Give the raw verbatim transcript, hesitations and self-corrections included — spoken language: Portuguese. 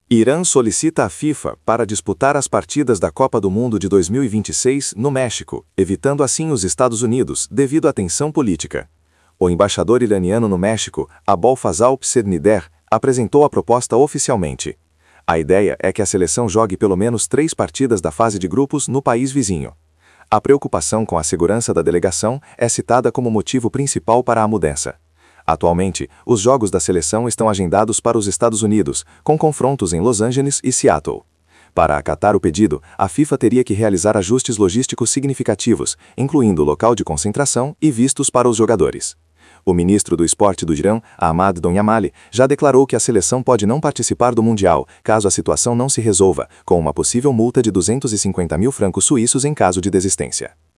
Irã solicita a FIFA para disputar as partidas da Copa do Mundo de dois mil e vinte e seis no México, evitando assim os Estados Unidos, devido à tensão política. O embaixador iraniano no México, Abol Fazal Psenider, apresentou a proposta oficialmente. A ideia é que a seleção jogue pelo menos três partidas da fase de grupos no país vizinho. A preocupação com a segurança da delegação é citada como motivo principal para a mudança. Atualmente, os jogos da seleção estão agendados para os Estados Unidos, com confrontos em Los Angeles e Seattle. Para acatar o pedido, a FIFA teria que realizar ajustes logísticos significativos, incluindo local de concentração e vistos para os jogadores. O ministro do Esporte do Irã, Ahmad Donyamali, já declarou que a seleção pode não participar do Mundial, caso a situação não se resolva, com uma possível multa de duzentos e cinquenta mil francos suíços em caso de desistência.